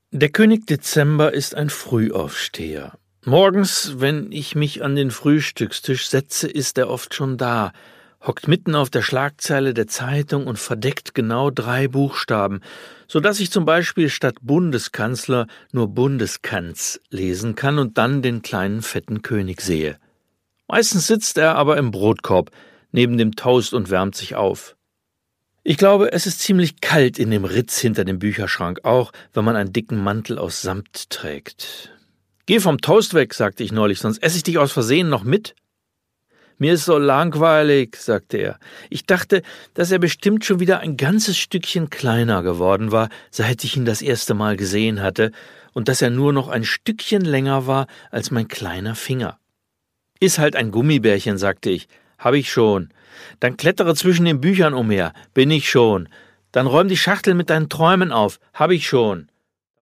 Der König Dezember ist ein Frühaufsteher. Morgens, wenn ich mich an den Frühstückstisch setze, ist er oft schon da, hockt mitten auf der Schlagzeile der Zeitung und verdeckt genau 3 Buchstaben, so dass ich zum Beispiel statt Bundeskanzler nur Bundeskanz lesen kann und dann den kleinen fetten König sehe. Meistens sitzt er aber im Brotkorb neben dem Toast und wärmt sich auf. Ich glaube, es ist ziemlich kalt in dem Ritz hinter dem Bücherschrank, auch wenn man einen dicken Mantel aus Samt trägt. »Geh vom Toast weg«, sagte ich neulich, »sonst esse ich dich aus Versehen noch mit.« »Mir ist so langweilig«, sagte er. Ich dachte, dass er bestimmt schon wieder ein ganzes Stückchen kleiner geworden war, seit ich ihn das erste Mal gesehen hatte, und dass er nur noch ein Stückchen länger war als mein kleiner Finger. »Iss halt ein Gummibärchen«, sagte ich. »Hab ich schon. Dann klettere zwischen den Büchern umher. Bin ich schon. Dann räum die Schachtel mit deinen Träumen auf. Hab ich schon.